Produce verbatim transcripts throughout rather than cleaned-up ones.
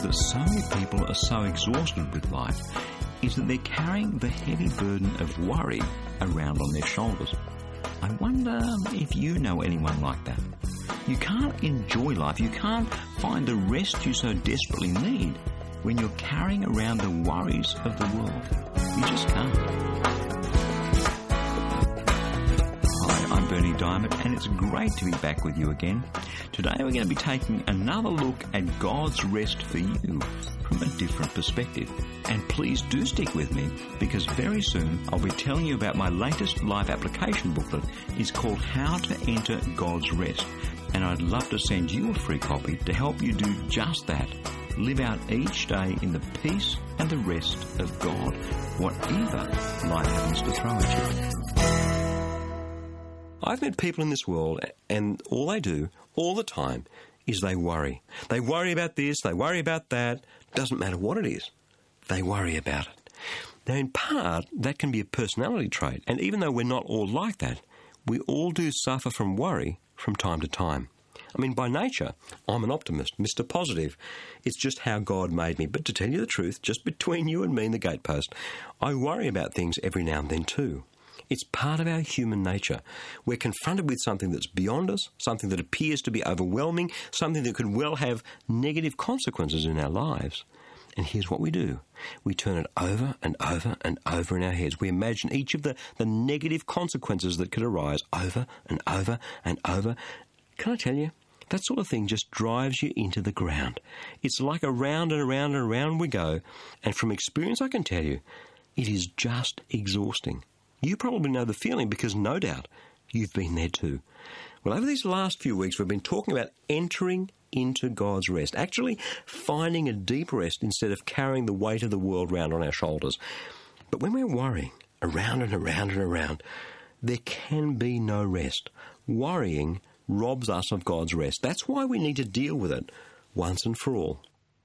that so many people are so exhausted with life is that they're carrying the heavy burden of worry around on their shoulders. I wonder if you know anyone like that. You can't enjoy life, you can't find the rest you so desperately need when you're carrying around the worries of the world. You just can't. I'm Berni Dymet, and it's great to be back with you again. Today we're going to be taking another look at God's rest for you from a different perspective. And please do stick with me, because very soon I'll be telling you about my latest life application booklet. It's called How to Enter God's Rest, and I'd love to send you a free copy to help you do just that. Live out each day in the peace and the rest of God, whatever life happens to throw at you. I've met people in this world, and all they do, all the time, is they worry. They worry about this, they worry about that. Doesn't matter what it is, they worry about it. Now, in part, that can be a personality trait, and even though we're not all like that, we all do suffer from worry from time to time. I mean, by nature, I'm an optimist, Mister Positive. It's just how God made me. But to tell you the truth, just between you and me and the gatepost, I worry about things every now and then too. It's part of our human nature. We're confronted with something that's beyond us, something that appears to be overwhelming, something that could well have negative consequences in our lives. And here's what we do. We turn it over and over and over in our heads. We imagine each of the, the negative consequences that could arise over and over and over. Can I tell you, that sort of thing just drives you into the ground. It's like around and around and around we go. And from experience, I can tell you, it is just exhausting. You probably know the feeling because no doubt you've been there too. Well, over these last few weeks, we've been talking about entering into God's rest, actually finding a deep rest instead of carrying the weight of the world round on our shoulders. But when we're worrying around and around and around, there can be no rest. Worrying robs us of God's rest. That's why we need to deal with it once and for all.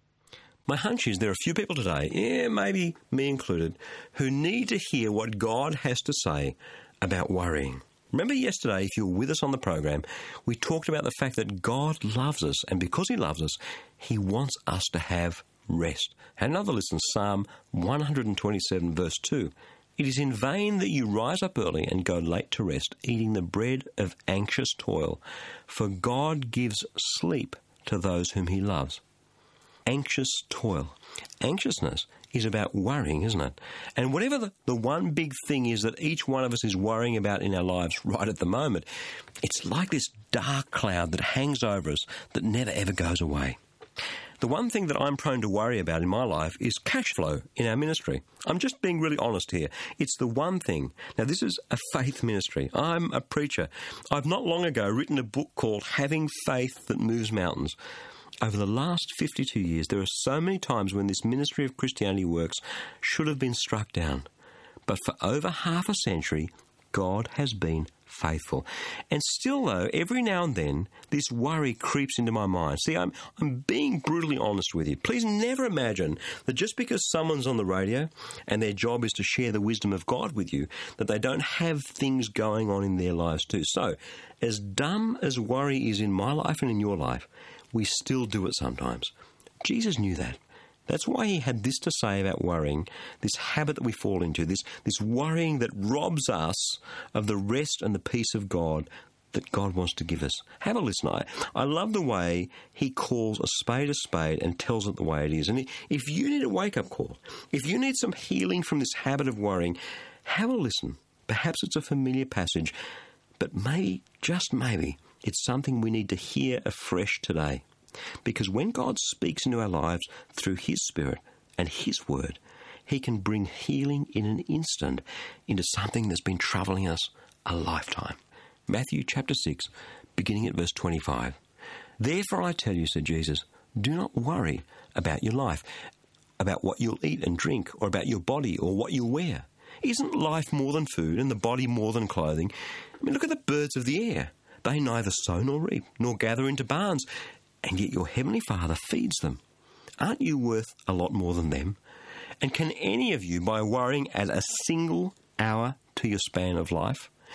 My hunch is there are a few people today, yeah, maybe me included, who need to hear what God has to say about worrying. Remember yesterday, if you were with us on the program, we talked about the fact that God loves us, and because he loves us, he wants us to have rest. Had another listen, Psalm one twenty-seven, verse two. It is in vain that you rise up early and go late to rest, eating the bread of anxious toil, for God gives sleep to those whom he loves. Anxious toil. Anxiousness is about worrying, isn't it? And whatever the, the one big thing is that each one of us is worrying about in our lives right at the moment, it's like this dark cloud that hangs over us that never ever goes away. The one thing that I'm prone to worry about in my life is cash flow in our ministry. I'm just being really honest here. It's the one thing. Now, this is a faith ministry. I'm a preacher. I've not long ago written a book called Having Faith That Moves Mountains. Over the last fifty-two years, there are so many times when this ministry of Christianity works should have been struck down. But for over half a century, God has been faithful. And still, though, every now and then, this worry creeps into my mind. See, I'm, I'm being brutally honest with you. Please never imagine that just because someone's on the radio and their job is to share the wisdom of God with you, that they don't have things going on in their lives too. So, as dumb as worry is in my life and in your life, we still do it sometimes. Jesus knew that. That's why he had this to say about worrying, this habit that we fall into, this, this worrying that robs us of the rest and the peace of God that God wants to give us. Have a listen. I, I love the way he calls a spade a spade and tells it the way it is. And if you need a wake-up call, if you need some healing from this habit of worrying, have a listen. Perhaps it's a familiar passage, but maybe, just maybe, it's something we need to hear afresh today. Because when God speaks into our lives through his Spirit and his word, he can bring healing in an instant into something that's been troubling us a lifetime. Matthew chapter six, beginning at verse twenty-five. Therefore I tell you, said Jesus, do not worry about your life, about what you'll eat and drink, or about your body or what you'll wear. Isn't life more than food and the body more than clothing? I mean, look at the birds of the air. They neither sow nor reap, nor gather into barns, and yet your heavenly Father feeds them. Aren't you worth a lot more than them? And can any of you, by worrying, add a single hour to your span of life?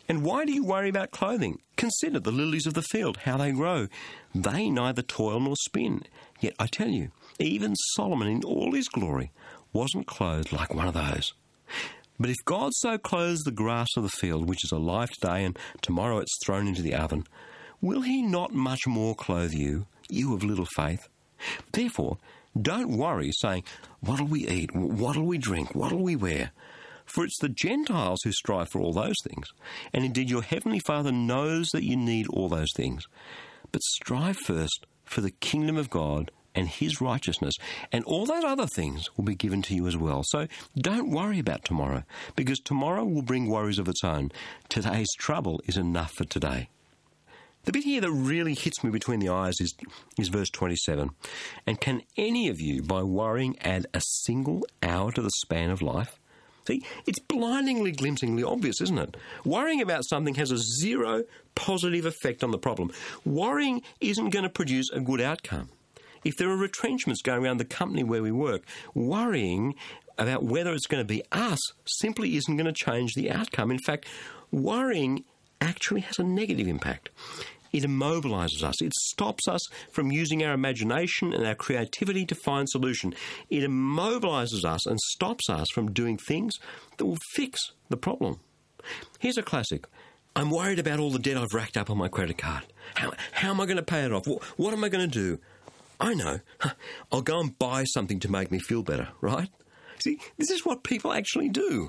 And why do you worry about clothing? Consider the lilies of the field, how they grow. They neither toil nor spin. Yet I tell you, even Solomon in all his glory wasn't clothed like one of those. But if God so clothes the grass of the field, which is alive today and tomorrow it's thrown into the oven, will he not much more clothe you, you of little faith? Therefore, don't worry, saying, what'll we eat? What'll we drink? What'll we wear? For it's the Gentiles who strive for all those things. And indeed your heavenly Father knows that you need all those things. But strive first for the kingdom of God and his righteousness, and all those other things will be given to you as well. So don't worry about tomorrow, because tomorrow will bring worries of its own. Today's trouble is enough for today. The bit here that really hits me between the eyes is, is verse twenty-seven. And can any of you, by worrying, add a single hour to the span of life? See, it's blindingly, glimpsingly obvious, isn't it? Worrying about something has a zero positive effect on the problem. Worrying isn't going to produce a good outcome. If there are retrenchments going around the company where we work, worrying about whether it's going to be us simply isn't going to change the outcome. In fact, worrying actually has a negative impact. It immobilises us. It stops us from using our imagination and our creativity to find solution. It immobilises us and stops us from doing things that will fix the problem. Here's a classic. I'm worried about all the debt I've racked up on my credit card. How, how am I going to pay it off? What, what am I going to do? I know. I'll go and buy something to make me feel better, right? See, this is what people actually do.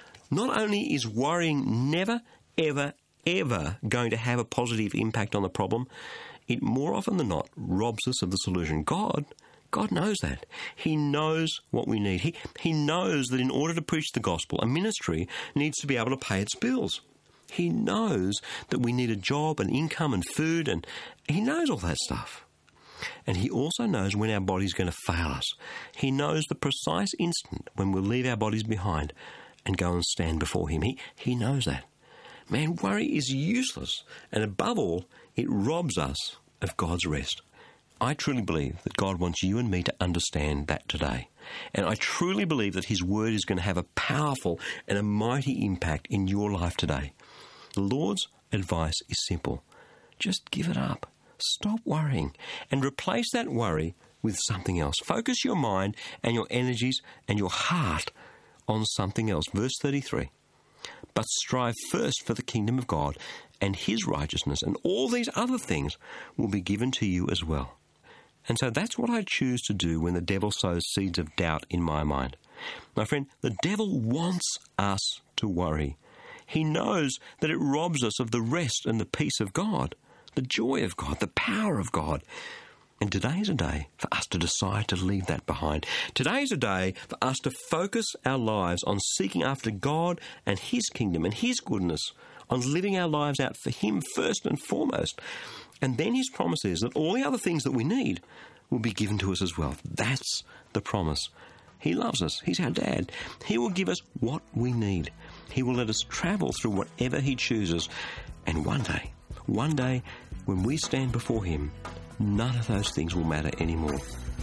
Not only is worrying never, ever, ever going to have a positive impact on the problem, it more often than not robs us of the solution. God, God knows that. He knows what we need. He, he knows that in order to preach the gospel, a ministry needs to be able to pay its bills. He knows that we need a job and income and food, and he knows all that stuff. And he also knows when our body's going to fail us. He knows the precise instant when we'll leave our bodies behind and go and stand before him. He, he knows that. Man, worry is useless, and above all, it robs us of God's rest. I truly believe that God wants you and me to understand that today. And I truly believe that his word is going to have a powerful and a mighty impact in your life today. The Lord's advice is simple. Just give it up. Stop worrying and replace that worry with something else. Focus your mind and your energies and your heart on something else. Verse thirty-three. But strive first for the kingdom of God and his righteousness, and all these other things will be given to you as well. And so that's what I choose to do when the devil sows seeds of doubt in my mind. My friend, the devil wants us to worry. He knows that it robs us of the rest and the peace of God, the joy of God, the power of God. And today is a day for us to decide to leave that behind. Today is a day for us to focus our lives on seeking after God and his kingdom and his goodness, on living our lives out for him first and foremost. And then his promise is that all the other things that we need will be given to us as well. That's the promise. He loves us. He's our dad. He will give us what we need. He will let us travel through whatever he chooses. And one day, one day, when we stand before him, none of those things will matter anymore.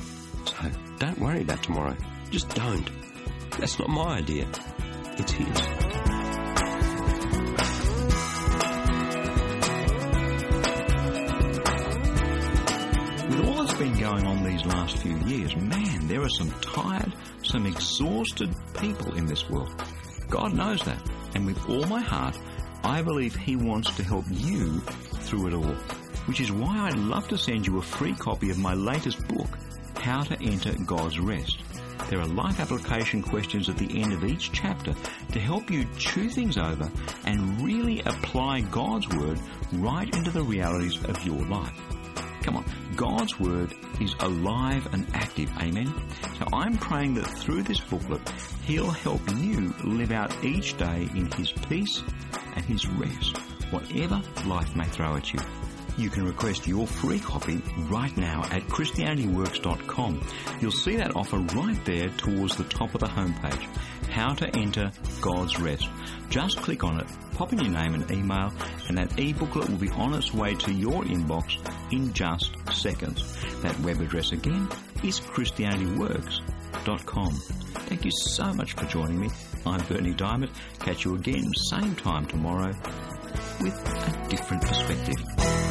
So don't worry about tomorrow. Just don't. That's not my idea. It's his. With all that's been going on these last few years, man, there are some tired, some exhausted people in this world. God knows that. And with all my heart, I believe he wants to help you through it all. Which is why I'd love to send you a free copy of my latest book, How to Enter God's Rest. There are life application questions at the end of each chapter to help you chew things over and really apply God's Word right into the realities of your life. Come on, God's Word is alive and active, amen? So I'm praying that through this booklet, he'll help you live out each day in his peace and his rest, whatever life may throw at you. You can request your free copy right now at Christianity Works dot com. You'll see that offer right there towards the top of the homepage. How to Enter God's Rest. Just click on it, pop in your name and email, and that e-booklet will be on its way to your inbox in just seconds. That web address again is Christianity Works dot com. Thank you so much for joining me. I'm Bernie Diamond. Catch you again same time tomorrow. with a different perspective.